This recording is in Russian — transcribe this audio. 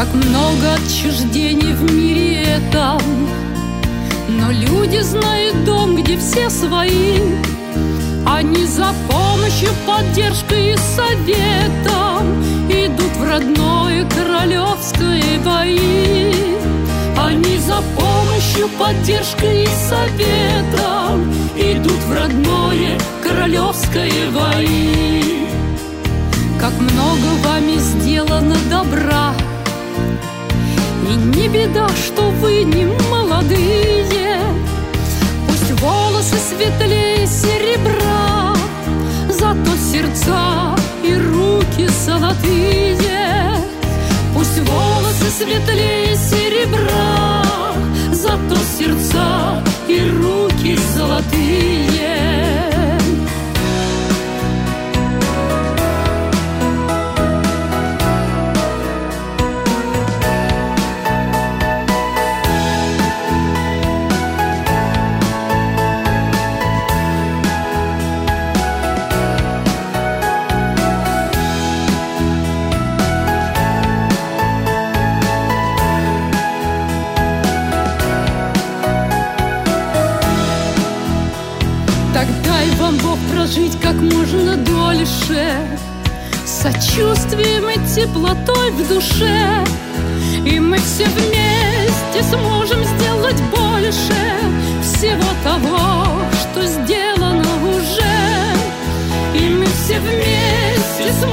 Как много отчуждений в мире этом, но люди знают дом, где все свои. Они за помощью, поддержкой и советом идут в родное королевское бои. Они за помощью, поддержкой и советом идут в родное королевское бои. Как много вами сделано добра, и не беда, что вы не молодые. Пусть волосы светлее серебра, зато сердца и руки золотые. Пусть волосы светлее серебра, зато сердца и руки золотые. Жить как можно дольше, с сочувствием и теплотой в душе. И мы все вместе сможем сделать больше всего того, что сделано уже. И мы все вместе сможем